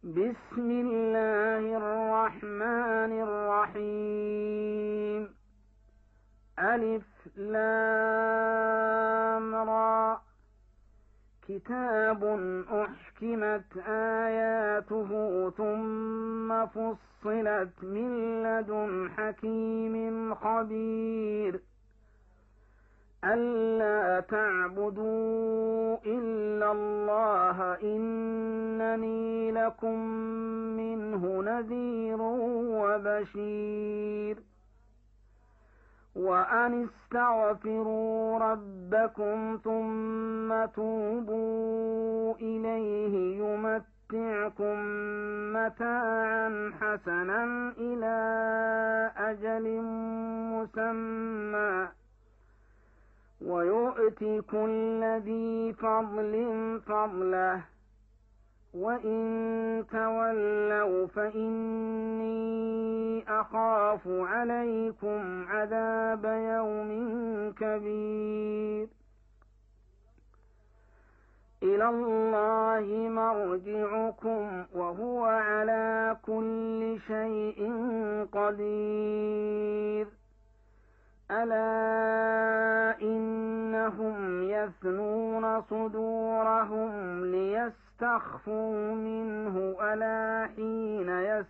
بسم الله الرحمن الرحيم. ألف لام را. كتاب أحكمت آياته ثم فصلت من لدن حكيم خبير. ألا تعبدوا إلا الله إنني لكم منه نذير وبشير. وأن استغفروا ربكم ثم توبوا إليه يمتعكم متاعا حسنا إلى أجل مسمى ويؤتي كل ذي فضل فضله وإن تولوا فإني أخاف عليكم عذاب يوم كبير. إلى الله مرجعكم وهو على كل شيء قدير. ألا إنهم يثنون صدورهم ليستخفوا منه ألا حين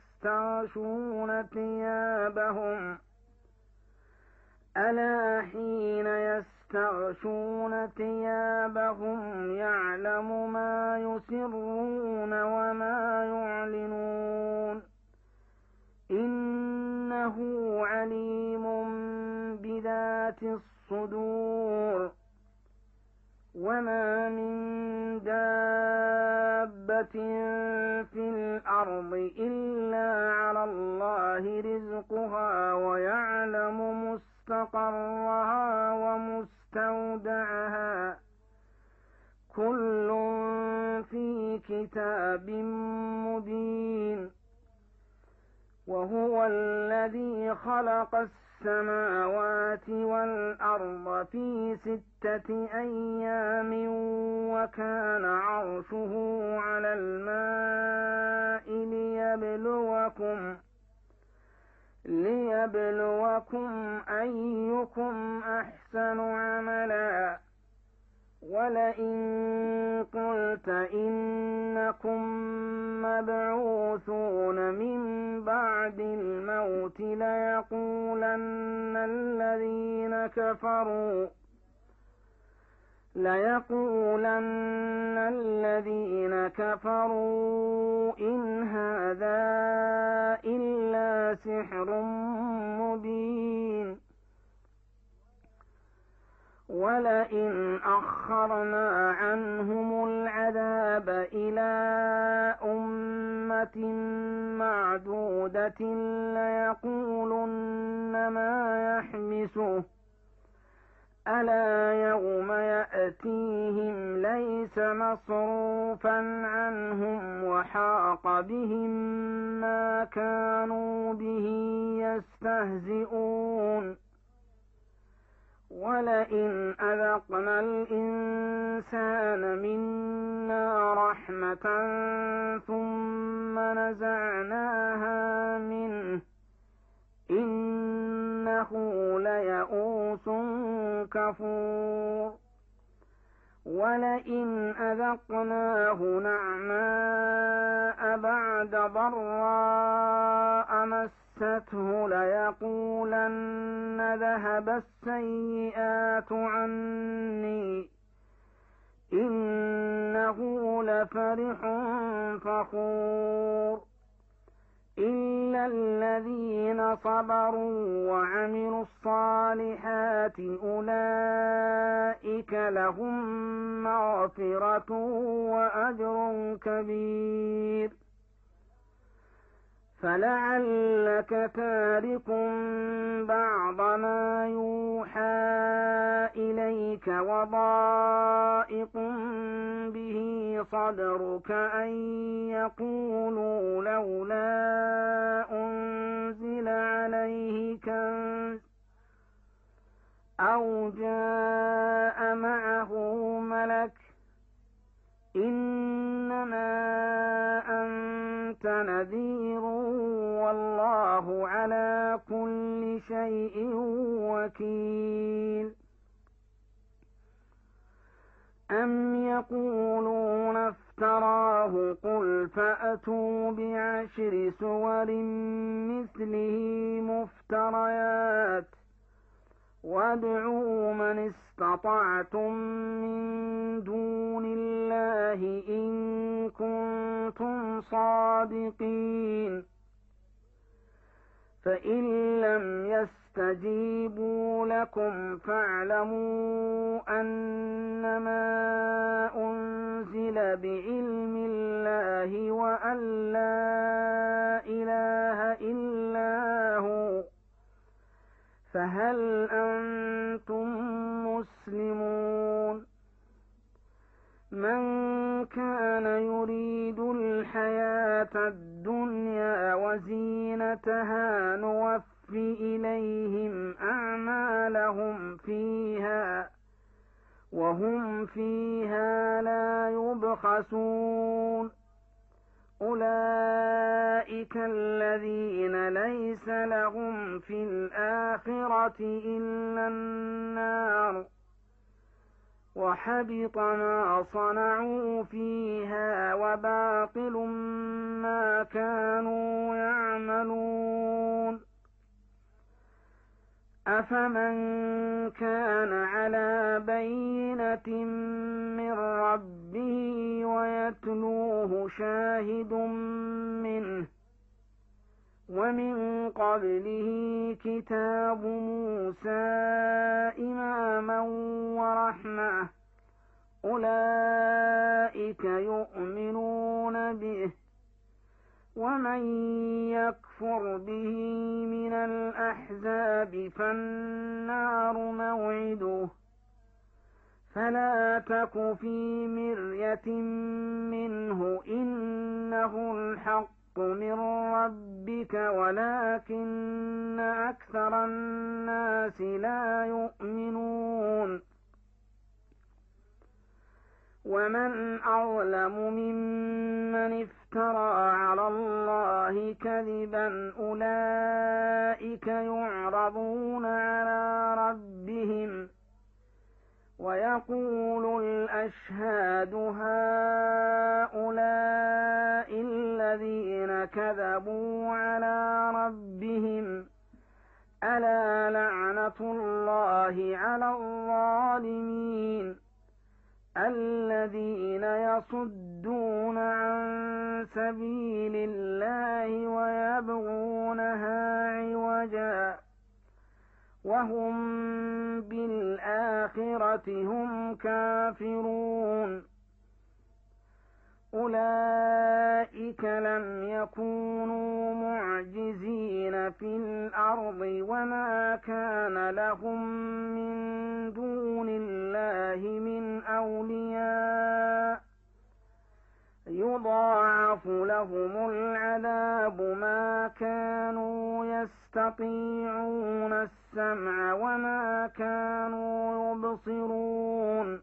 يستغشون ثيابهم يعلم ما يسرون وما يعلنون إنه عليم بذات الصدور. وما من دابة في الأرض إلا على الله رزقها ويعلم مستقرها ومستودعها كل في كتاب مبين. وهو الذي خلق السماوات والأرض في 6 أيام وكان عرشه على الماء ليبلوكم أيكم أحسن عملا. ولئن قلت إنكم مبعوثون من بعد الموت ليقولن الذين كفروا إن هذا إلا سحر مبين. ولئن أخرنا عنهم العذاب إلى أمة معدودة ليقولن ما يحبسه ألا يوم يأتيهم ليس مصروفا عنهم وحاق بهم ما كانوا به يستهزئون. ولئن أذقنا الإنسان منا رحمة ثم نزعناها منه إنه ليئوس كفور. ولئن أذقناه نعماء بعد ضراء مسته ليقولن ذهب السيئات عني إنه لفرح فخور. إلا الذين صبروا وعملوا الصالحات أولئك لهم مغفرة وأجر كبير. فلعلك تارك بعض ما يوحى إليك وضائق به صدرك أن يقولوا لولا أنزل عليه كنز أو جاء معه ملك إنما أنت نذير والله على كل شيء وكيل أم يقولون افتراه قل فأتوا بعشر سور مثله مفتريات وادعوا من استطعتم من دون الله إن كنتم صادقين فإن لم يستجيبوا لكم فاعلموا أنما أنزل بعلم الله وأن لا إله إلا هو فهل أنتم مسلمون من كان يريد الحياة الدنيا وزينتها نوفي إليهم أعمالهم فيها وهم فيها لا يبخسون أولئك الذين ليس لهم في الآخرة إلا النار وحبط ما صنعوا فيها وباطل ما كانوا يعملون أفمن كان على بينة من ربه ويتلوه شاهد منه ومن قبله كتاب موسى إماما ورحمة أولئك يؤمنون به ومن يكفر به من الأحزاب فالنار موعده فلا تك في مرية منه إنه الحق من ربك ولكن أكثر الناس لا يؤمنون ومن أظلم ممن افترى على الله كذبا أولئك يعرضون على ربهم ويقول الأشهاد هؤلاء الذين كذبوا على ربهم ألا لعنة الله على الظالمين الذين يصدون عن سبيل الله ويبغونها عوجا وهم بالآخرة هم كافرون أولئك لم يكونوا معجزين في الأرض وما كان لهم من دون الله من أولياء يضاعف لهم العذاب ما كانوا يستطيعون السمع وما كانوا يبصرون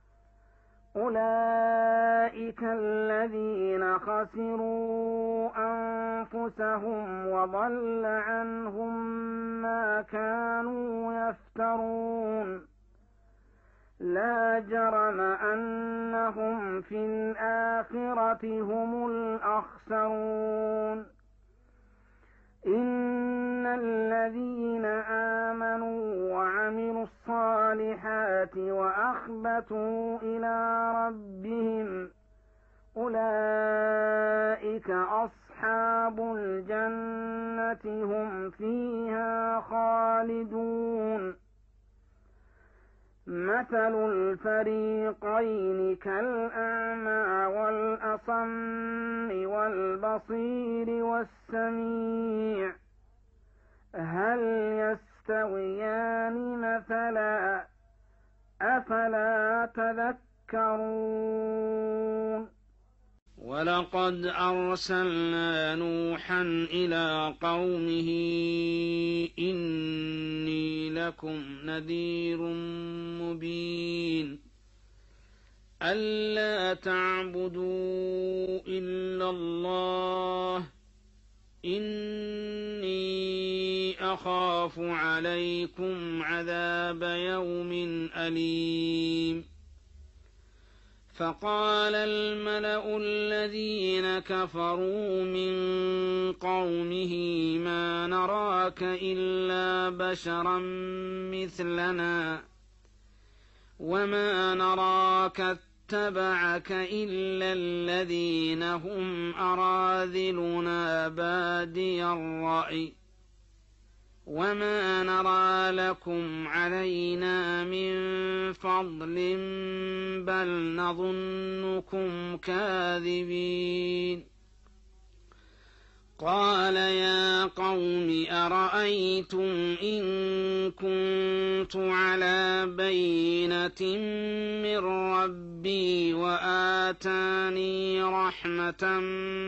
أولئك الذين خسروا أنفسهم وضل عنهم ما كانوا يفترون لا جرم أنهم في الآخرة هم الأخسرون إن الذين آمنوا وعملوا الصالحات وأخبتوا إلى ربهم أولئك أصحاب الجنة هم فيها خالدون مثل الفريقين كالأعمى والأصم والبصير والسميع هل يستويان مثلا أفلا تذكرون ولقد أرسلنا نوحا إلى قومه إني لكم نذير مبين ألا تعبدوا إلا الله إني أخاف عليكم عذاب يوم أليم فقال الملأ الذين كفروا من قومه ما نراك إلا بشرا مثلنا وما نراك اتبعك إلا الذين هم أراذلنا بادي الرأي وما نرى لكم علينا من فضل بل نظنكم كاذبين قال يا قوم أرأيتم إن كنت على بينة من ربي وآتاني رحمة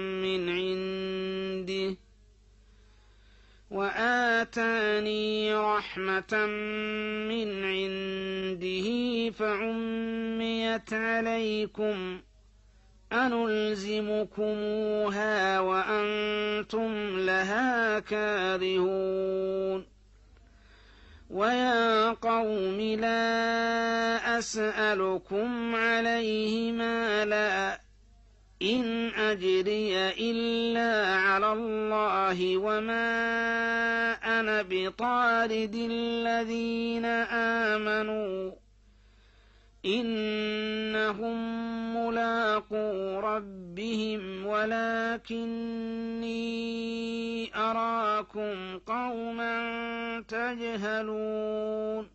من عنده فعميت عليكم أنلزمكموها وأنتم لها كارهون ويا قوم لا أسألكم عليه مالا إن أجري إلا على الله وما أنا بطارد الذين آمنوا إنهم ملاقو ربهم ولكني أراكم قوما تجهلون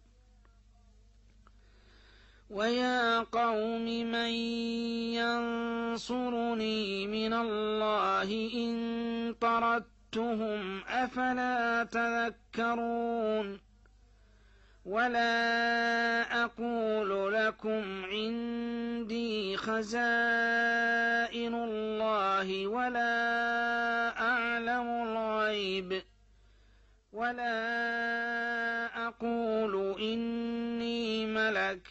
ويا قوم من ينصرني من الله إن طردتهم أفلا تذكرون ولا أقول لكم عندي خزائن الله ولا أعلم الغيب ولا أقول إني ملك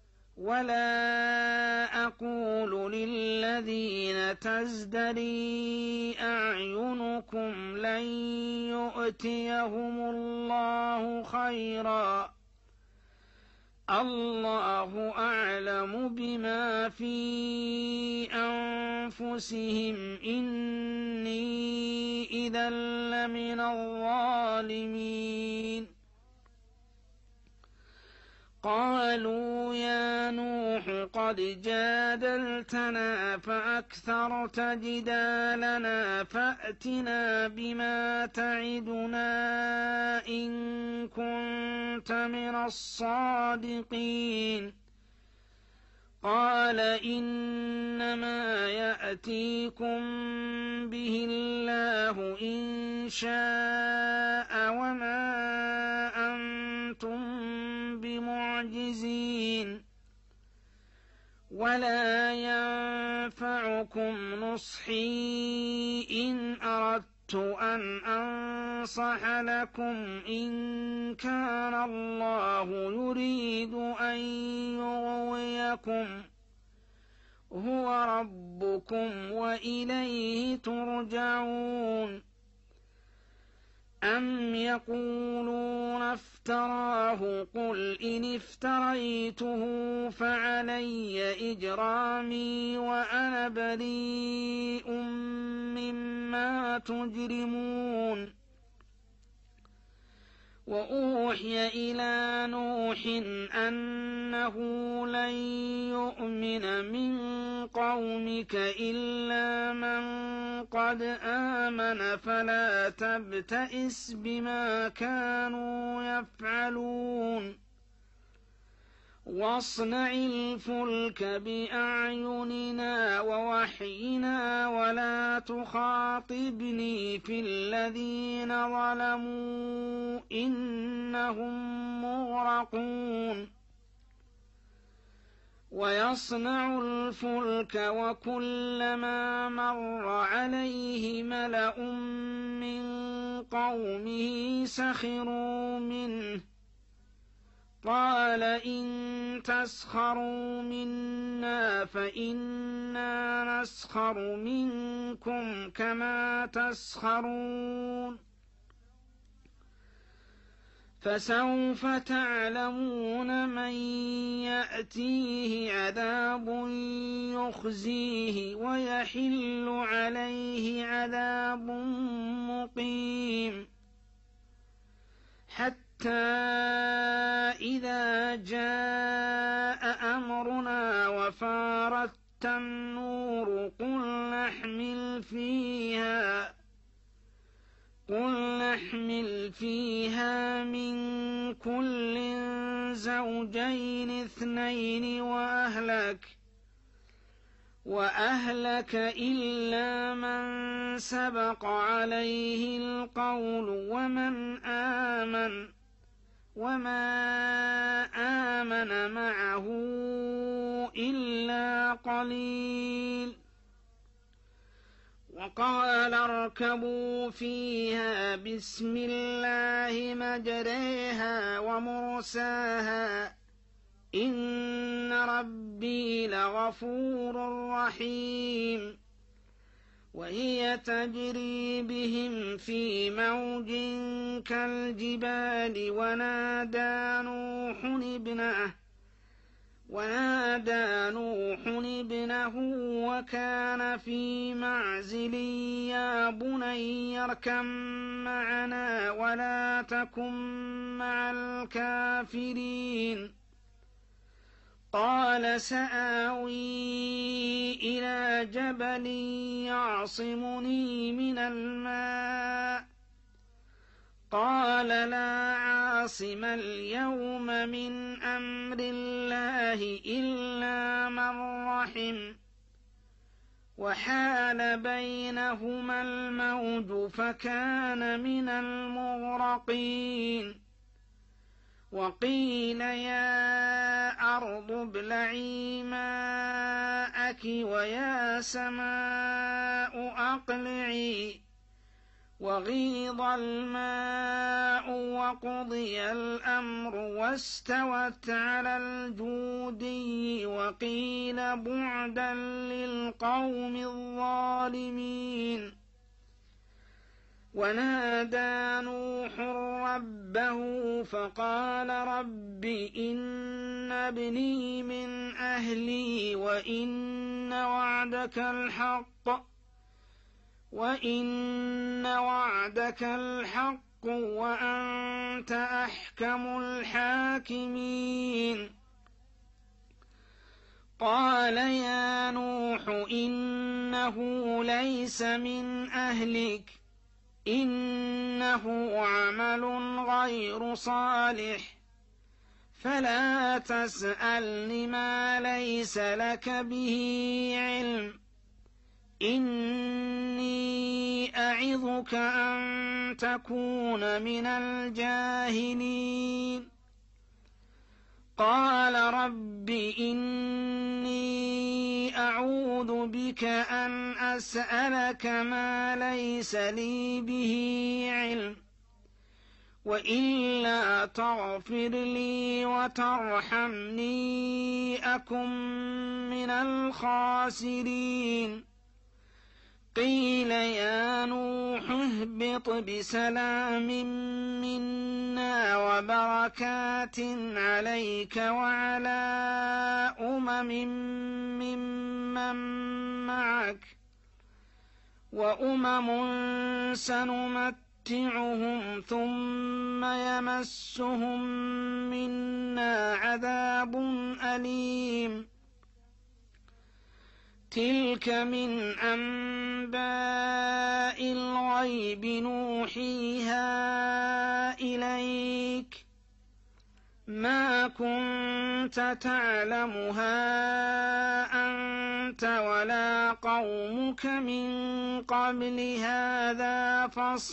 ولا أقول للذين تزدري أعينكم لن يؤتيهم الله خيرا الله أعلم بما في أنفسهم إني إذا لمن الظالمين قالوا يا نوح قد جادلتنا فأكثرت جدالنا فأتنا بما تعدنا إن كنت من الصادقين قال إنما يأتيكم به الله إن شاء وما أنتم بمعجزين ولا ينفعكم نصحي إن أردت أن أنصح لكم إن كان الله يريد أن يغويكم هو ربكم وإليه ترجعون أم يقولون افتراه قل إن افتريته فعلي إجرامي وأنا بريء مما تجرمون وأوحي إلى نوح أنه لن يؤمن من قومك إلا من قد آمن فلا تبتئس بما كانوا يفعلون واصنع الفلك بأعيننا ووحينا ولا تخاطبني في الذين ظلموا إنهم مغرقون ويصنع الفلك وكلما مر عليه ملأ من قومه سخروا منه قال إن تسخروا منا فإنا نسخر منكم كما تسخرون فسوف تعلمون من يأتيه عذاب يخزيه ويحل عليه عذاب مقيم حتى إذا جاء أمرنا وفارت النور قل نحمل فيها من كل زوجين اثنين وأهلك إلا من سبق عليه القول وما آمن معه إلا قليل وقال اركبوا فيها بسم الله مجريها ومرساها إن ربي لغفور رحيم وهي تجري بهم في موج كالجبال ونادى نوح ابنه وكان في معزل يا بني اركب معنا ولا تكن مع الكافرين قال سآوي إلى جبل يعصمني من الماء قال لا عاصم اليوم من أمر الله إلا من رحم وحال بينهما الموج فكان من المغرقين وقيل يا أرض ابلعي ماءك ويا سماء أقلعي وغيض الماء وقضي الأمر واستوت على الجودي وقيل بعدا للقوم الظالمين ونادى نوح ربه فقال رب إن ابني من أهلي وإن وعدك الحق وأنت أحكم الحاكمين قال يا نوح إنه ليس من أهلك إنه عمل غير صالح فلا تسألن ما ليس لك به علم إني أعظك أن تكون من الجاهلين قال رب إني أعوذ بك أن أسألك ما ليس لي به علم وإلا تغفر لي وترحمني أكن من الخاسرين قيل يا نوح اهبط بسلام منا وبركات عليك وعلى ممن معك وأمم سنمتعهم ثم يمسهم منا عذاب أليم تلك من أنباء الغيب نوحيها إليك ما كنت تعلمها أنت ولا قومك من قبل هذا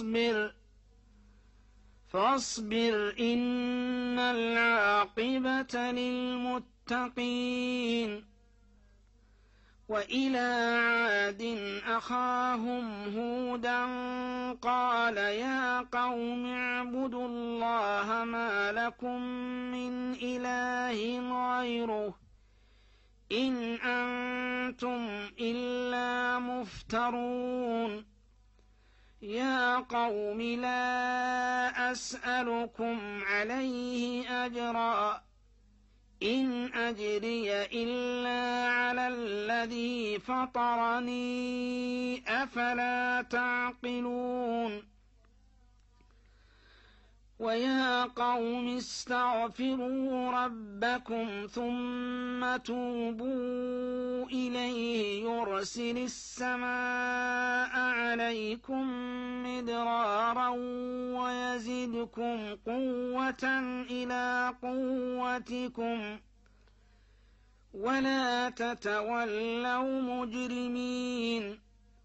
فاصبر إن العاقبة للمتقين وإلى عاد أخاهم هودا قال يا قوم اعبدوا الله ما لكم من إله غيره إن أنتم إلا مفترون يا قوم لا أسألكم عليه أجرا إن أجري إلا على الذي فطرني أفلا تعقلون ويا قوم استغفروا ربكم ثم توبوا إليه يرسل السماء عليكم مدرارا ويزدكم قوة إلى قوتكم ولا تتولوا مجرمين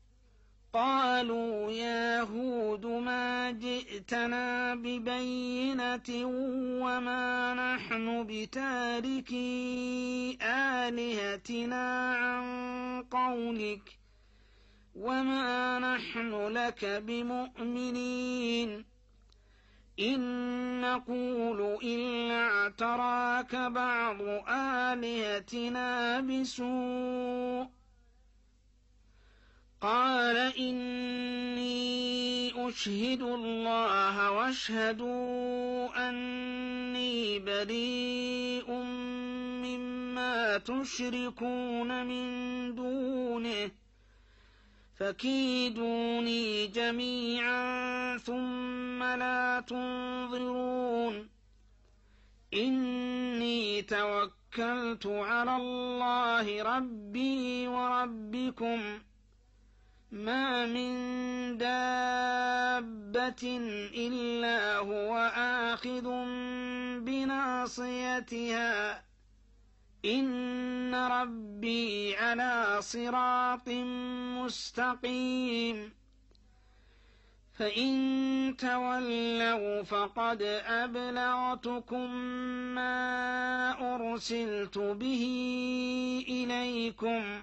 قالوا يا هود ما جئتنا ببينة وما نحن بتاركي آلهتنا عن قولك وما نحن لك بمؤمنين إن نقول إلا اعتراك بعض آلهتنا بسوء قال إني أشهد الله واشهدوا أني بريء مما تشركون من دونه فكيدوني جميعا ثم لا تنظرون إني توكلت على الله ربي وربكم ما من دابة إلا هو آخذ بناصيتها إن ربي على صراط مستقيم فإن تولوا فقد أبلغتكم ما أرسلت به إليكم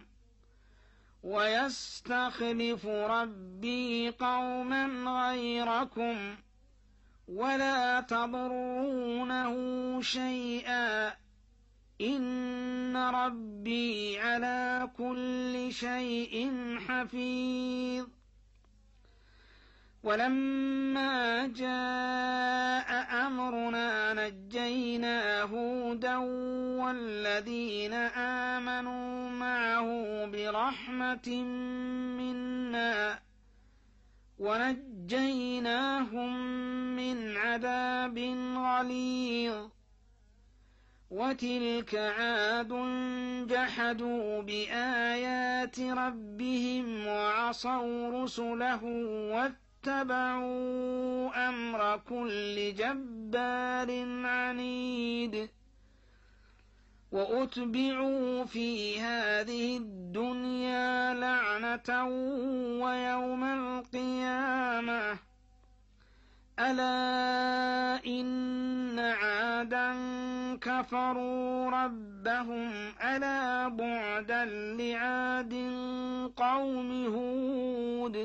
ويستخلف ربي قوما غيركم ولا تضرونه شيئا إن ربي على كل شيء حفيظ ولما جاء أمرنا نجينا هودا والذين آمنوا معه برحمة منا ونجيناهم من عذاب غليظ وتلك عاد جحدوا بآيات ربهم وعصوا رسله واتبعوا أمر كل جبار عنيد وأتبعوا في هذه الدنيا لعنة ويوم القيامة ألا إن عادا كفروا ربهم ألا بعدا لعاد قوم هود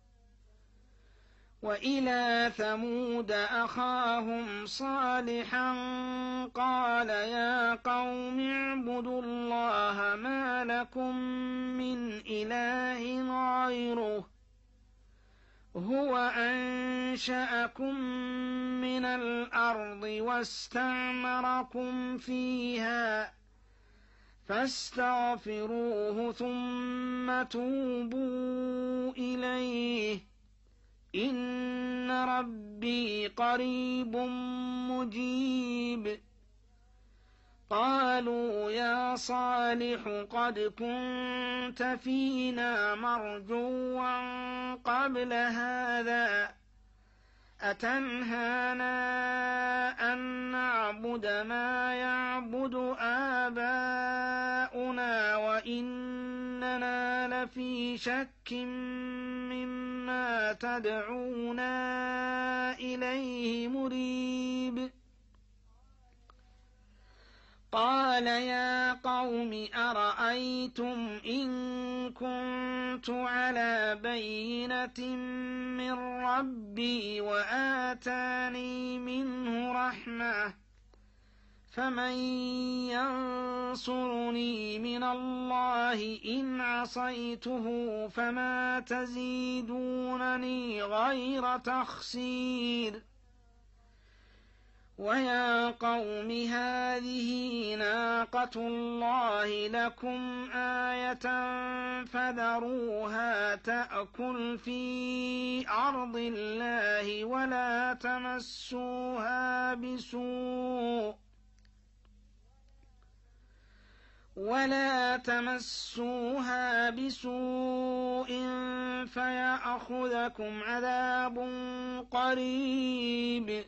وإلى ثمود أخاهم صالحا قال يا قوم اعبدوا الله ما لكم من إله غيره هو أنشأكم من الأرض واستعمركم فيها فاستغفروه ثم توبوا إليه إن ربي قريب مجيب قالوا يا صالح قد كنت فينا مرجوا قبل هذا أتنهانا أن نعبد ما يعبد آباؤنا وإننا لفي شك مما تدعونا إليه مريب قال يا قوم أرأيتم إن كنت على بينة من ربي وآتاني منه رحمة فمن ينصرني من الله إن عصيته فما تزيدونني غير تخسير ويا قوم هذه ناقة الله لكم آية فذروها تأكل في أرض الله ولا تمسوها بسوء فيأخذكم عذاب قريب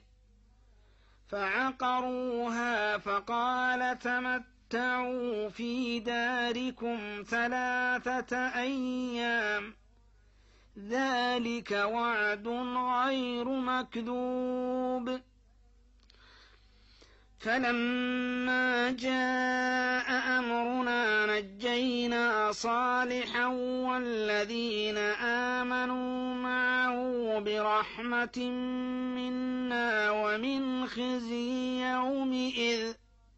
فعقروها فقال تمتعوا في داركم 3 أيام ذلك وعد غير مكذوب فلما جاء أمرنا نجينا صالحا والذين آمنوا معه برحمة منا ومن خزي يومئذ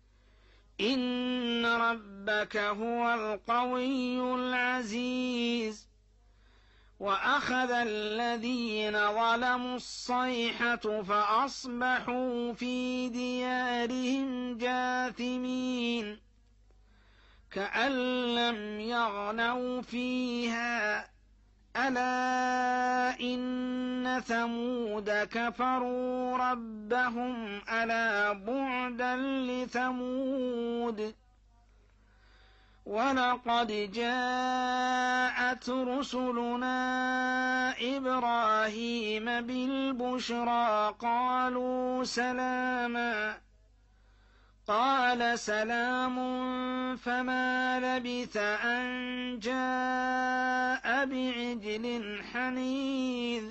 إن ربك هو القوي العزيز وأخذ الذين ظلموا الصيحة فأصبحوا في ديارهم جاثمين كأن لم يغنوا فيها ألا إن ثمود كفروا ربهم ألا بعدا لثمود ولقد جاءت رسلنا إبراهيم بالبشرى قالوا سلاما قال سلام فما لبث أن جاء بعجل حنيذ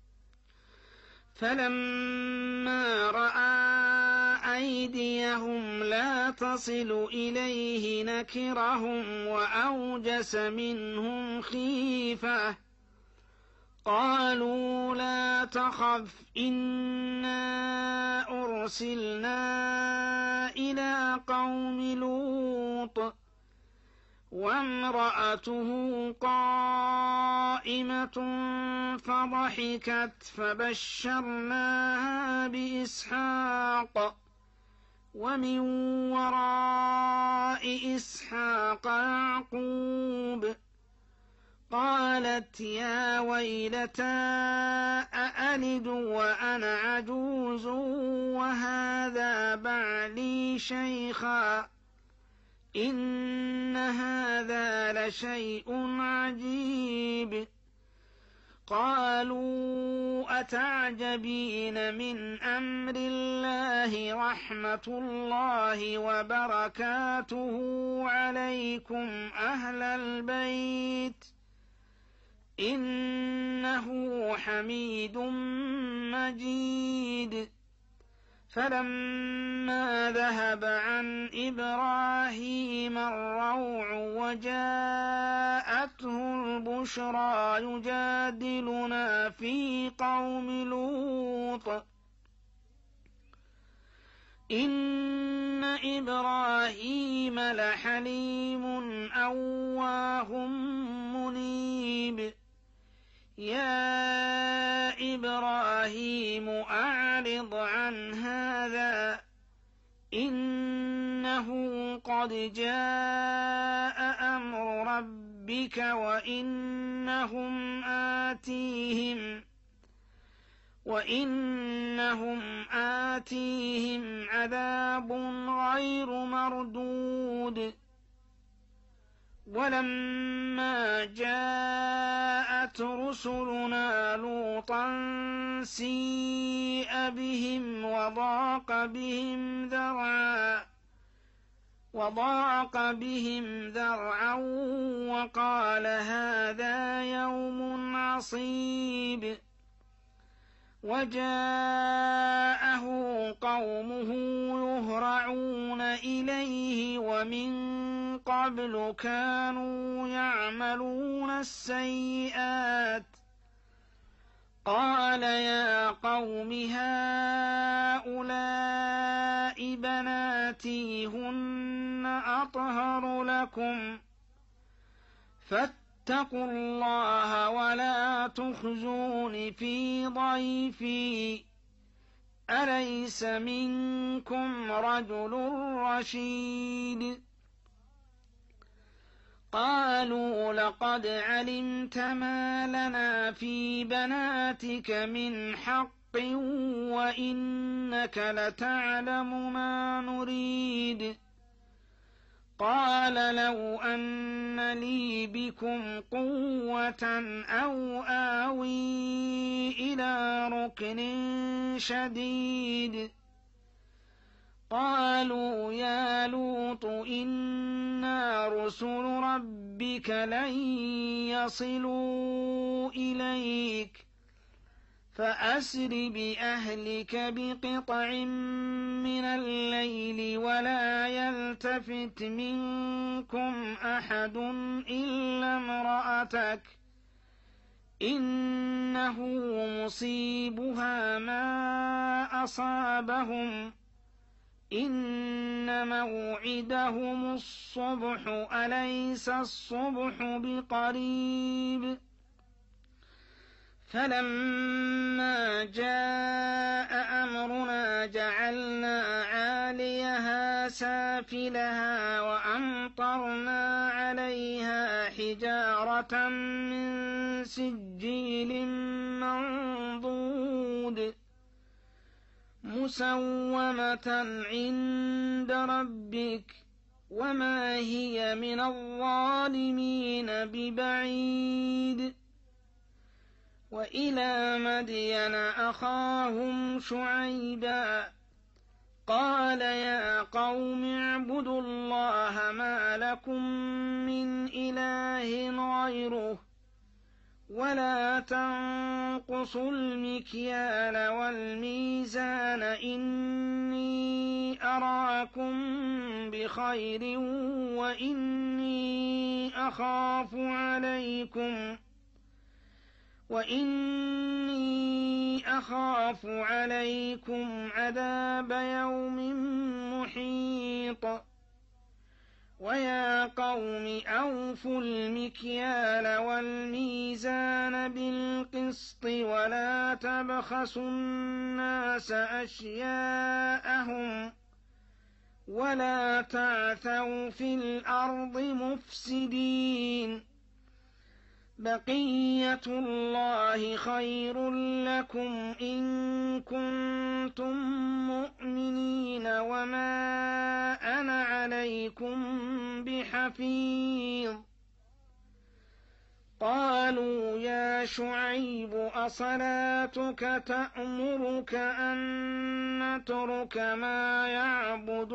فلما رأى أيديهم لا تصل إليه نكرهم وأوجس منهم خيفة قالوا لا تخف إنا أرسلنا إلى قوم لوط وامرأته قائمة فضحكت فبشرناها بإسحاق ومن وراء إسحاق يعقوب قالت يا ويلتى أألد وأنا عجوز وهذا بعلي شيخا إن هذا لشيء عجيب قالوا أتعجبين من أمر الله رحمة الله وبركاته عليكم أهل البيت إنه حميد مجيد فلما ذهب عن إبراهيم الروع وجاءته البشرى يجادلنا في قوم لوط إن إبراهيم لحليم أواه منيب يا إبراهيم أعرض عن هذا إنه قد جاء أمر ربك وإنهم آتيهم عذاب غير مردود ولما جاءت رسلنا لوطا سيء بهم وضاق بهم ذرعا وقال هذا يوم عصيب وجاءه قومه يهرعون إليه ومن قبل كانوا يعملون السيئات قال يا قوم هؤلاء بناتي هن أطهر لكم فاتقوا الله ولا تخزون في ضيفي أليس منكم رجل رشيد قالوا لقد علمت ما لنا في بناتك من حق وإنك لتعلم ما نريد قال لو أن لي بكم قوة أو آوي إلى ركن شديد قالوا يا لوط إنا رسل ربك لن يصلوا إليك فأسر بأهلك بقطع من الليل ولا يلتفت منكم أحد إلا امرأتك إنه مصيبها ما أصابهم إن موعدهم الصبح أليس الصبح بقريب فلما جاء أمرنا جعلنا عاليها سافلها وأمطرنا عليها حجارة من سجيل منضود مسومة عند ربك وما هي من الظالمين ببعيد وإلى مدين أخاهم شعيبا قال يا قوم اعبدوا الله ما لكم من إله غيره ولا تنقصوا المكيال والميزان إني أراكم بخير وإني أخاف عليكم عذاب يوم محيط ويا قوم أوفوا المكيال والميزان بالقسط ولا تبخسوا الناس أشياءهم ولا تعثوا في الأرض مفسدين بقية الله خير لكم إن كنتم مؤمنين وما أنا عليكم بحفيظ قالوا يا شعيب أصلاتك تأمرك أن نترك ما يعبد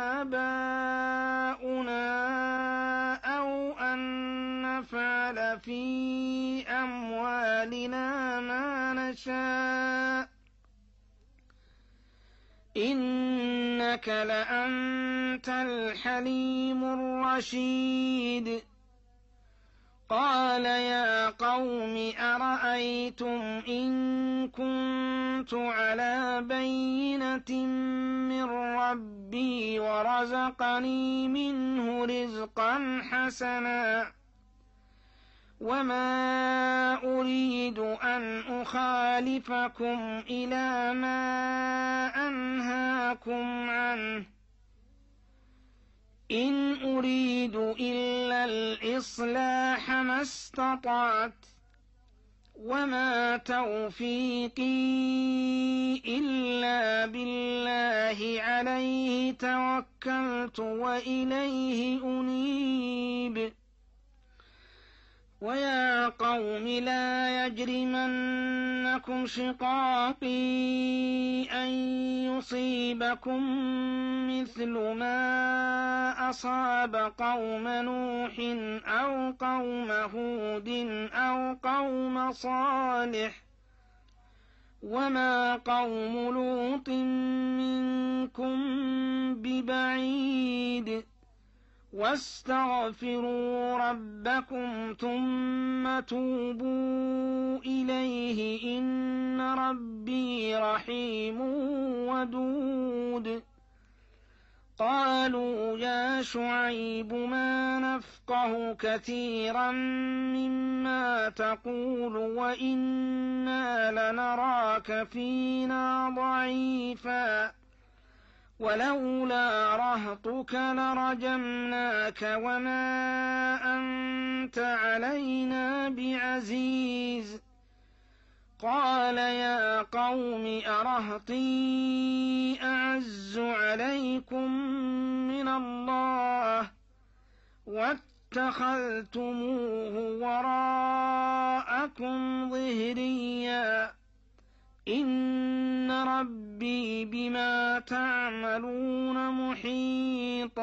آباؤنا أو أن نفعل في أموالنا ما نشاء إنك لأنت الحليم الرشيد قال يا قوم أرأيتم إن كنت على بينة من ربي ورزقني منه رزقا حسنا وما أريد أن أخالفكم إلى ما أنهاكم عنه إن أريد إلا الإصلاح ما استطعت وما توفيقي إلا بالله عليه توكلت وإليه أنيب ويا قوم لا يجرمنكم شقاقي أن يصيبكم مثل ما أصاب قوم نوح أو قوم هود أو قوم صالح وما قوم لوط منكم ببعيد واستغفروا ربكم ثم توبوا إليه إن ربي رحيم ودود قالوا يا شعيب ما نفقه كثيرا مما تقول وإنا لنراك فينا ضعيفا ولولا رهطك لرجمناك وما أنت علينا بعزيز قال يا قوم أرهطي أعز عليكم من الله واتخذتموه وراءكم ظهريا إن ربي بما تعملون محيط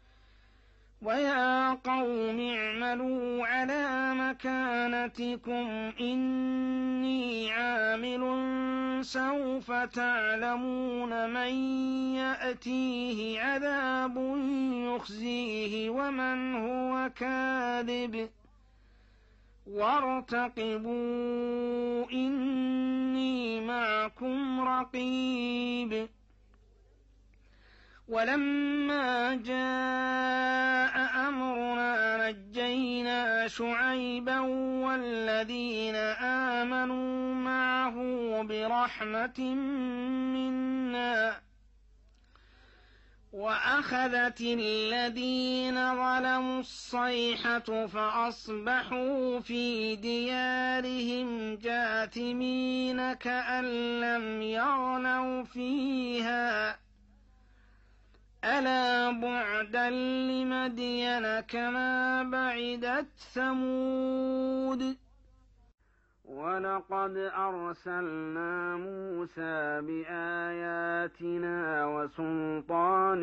ويا قوم اعملوا على مكانتكم إني عامل سوف تعلمون من يأتيه عذاب يخزيه ومن هو كاذب وارتقبوا إني معكم رقيب ولما جاء أمرنا نجينا شعيبا والذين آمنوا معه برحمة منا وأخذت الذين ظلموا الصيحة فأصبحوا في ديارهم جاثمين كأن لم يغنوا فيها ألا بعدا لمدين كما بعدت ثمود ولقد أرسلنا موسى بآياتنا وسلطان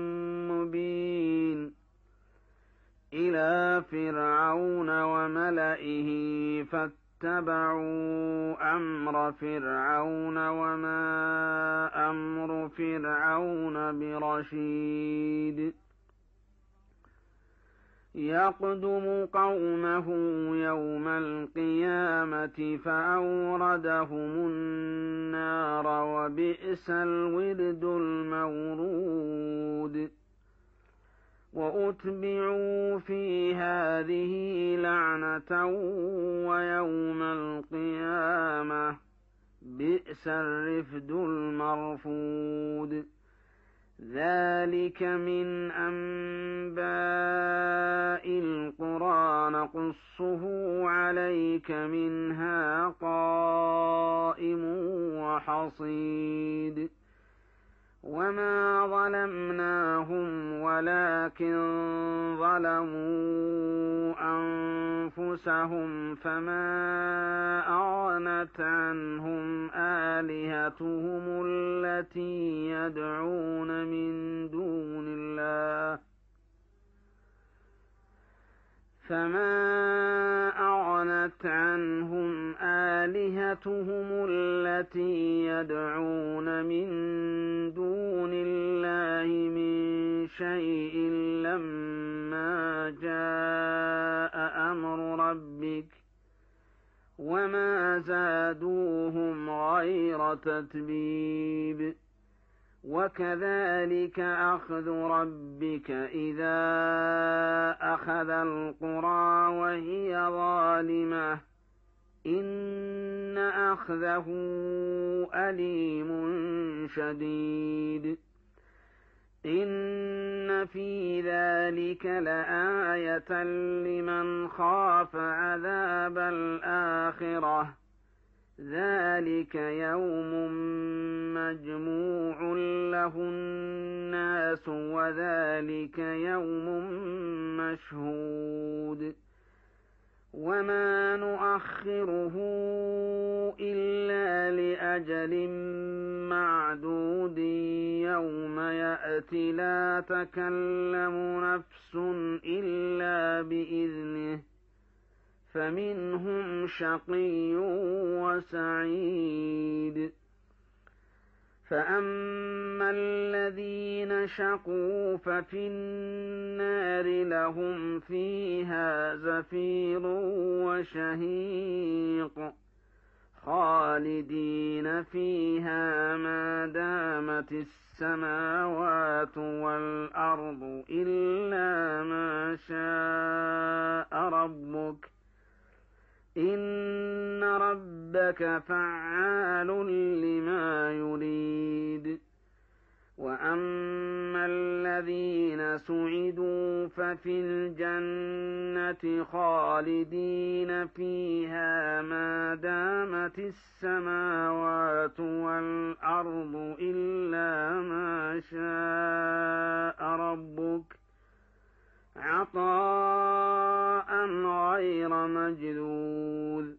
مبين إلى فرعون وملئه فاتبعوا أمر فرعون وما أمر فرعون برشيد يقدم قومه يوم القيامة فأوردهم النار وبئس الورد المورود وأتبعوا في هذه لعنة ويوم القيامة بئس الرفد المرفود ذلك من أنباء القرى نقصه عليك منها قائم وحصيد وما ظلمناهم ولكن ظلموا أنفسهم فما أغنت عنهم آلهتهم التي يدعون من دون الله من شيء لما جاء أمر ربك وما زادوهم غير تتبيب وكذلك أخذ ربك إذا أخذ القرى وهي ظالمة إن أخذه أليم شديد إن في ذلك لآية لمن خاف عذاب الآخرة ذلك يوم مجموع له الناس وذلك يوم مشهود وما نؤخره إلا لأجل معدود يوم يأتي لا تكلم نفس إلا بإذنه فمنهم شقي وسعيد يريد فأما الذين شقوا ففي النار لهم فيها زفير وشهيق خالدين فيها ما دامت السماوات والأرض إلا ما شاء ربك إن ربك فعال لما يريد وأما الذين سعدوا ففي الجنة خالدين فيها ما دامت السماوات والأرض إلا ما شاء ربك عطاء غير مجذوذ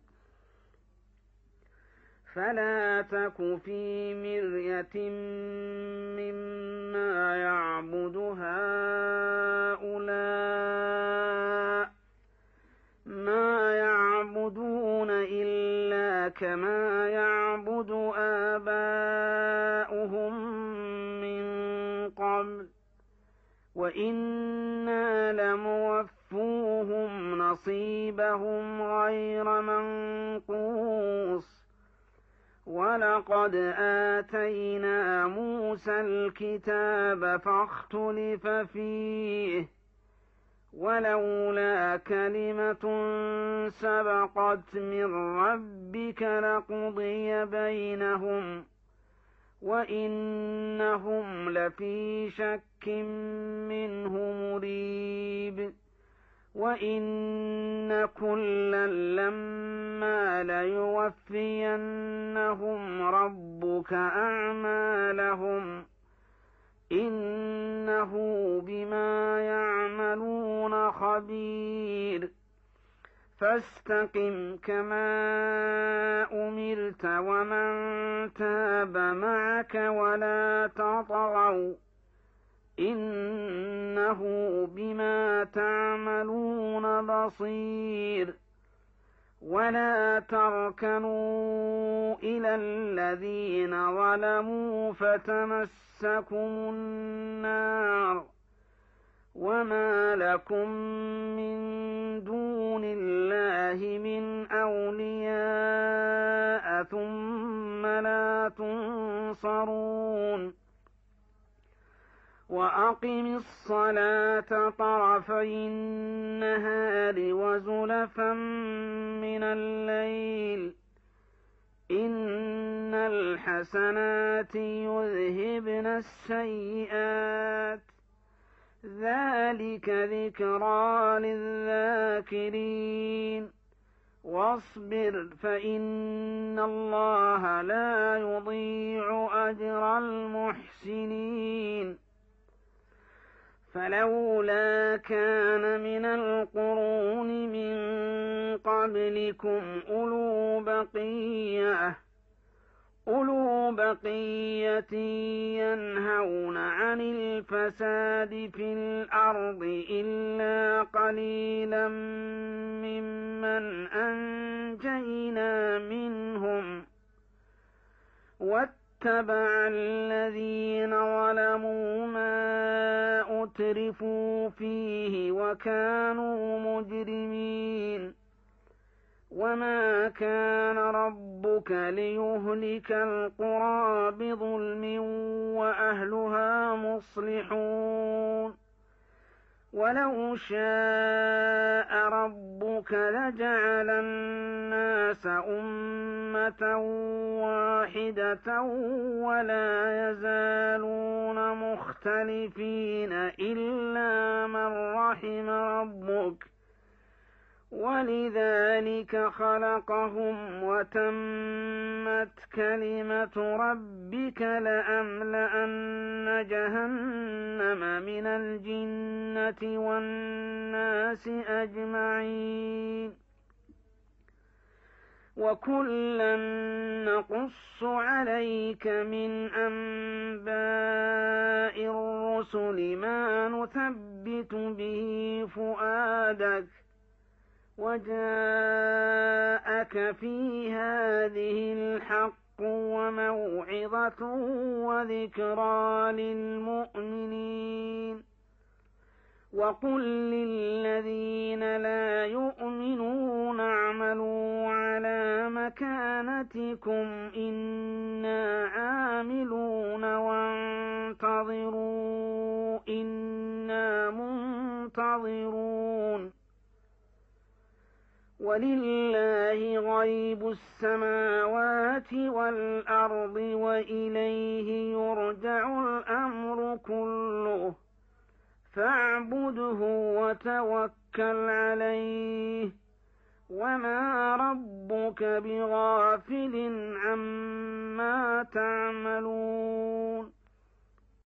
فلا تك في مرية مما يعبد هؤلاء ما يعبدون إلا كما يعبد آباؤهم من قبل وإنا لموفوهم نصيبهم غير منقوص ولقد آتينا موسى الكتاب فاختلف فيه ولولا كلمة سبقت من ربك لقضي بينهم وإنهم لفي شك منه مريب وإن كلا لما ليوفينهم ربك أعمالهم إنه بما يعملون خبير فاستقم كما أمرت ومن تاب معك ولا تطغوا إنه بما تعملون بصير ولا تركنوا إلى الذين ظلموا فتمسكم النار وما لكم من دون الله من أولياء ثم لا تنصرون وأقم الصلاة طرفي النهار وزلفا من الليل إن الحسنات يذهبن السيئات ذلك ذكرى للذاكرين واصبر فإن الله لا يضيع أجر المحسنين فلولا كان من القرون من قبلكم أولو بقية ينهون عن الفساد في الأرض إلا قليلا ممن أنجينا منهم واتبع الذين ظلموا ما أترفوا فيه وكانوا مجرمين وما كان ربك ليهلك القرى بظلم وأهلها مصلحون ولو شاء ربك لجعل الناس أمة واحدة ولا يزالون مختلفين إلا من رحم ربك ولذلك خلقهم وتمت كلمة ربك لأملأن جهنم من الجنة والناس أجمعين وكلا نقص عليك من أنباء الرسل ما نثبت به فؤادك وجاءك في هذه الحق وموعظة وذكرى للمؤمنين. وقل للذين لا يؤمنون اعملوا على مكانتكم إنا عاملون وانتظروا إنا منتظرون. ولله غيب السماوات والأرض وإليه يرجع الأمر كله فاعبده وتوكل عليه وما ربك بغافل عما تعملون.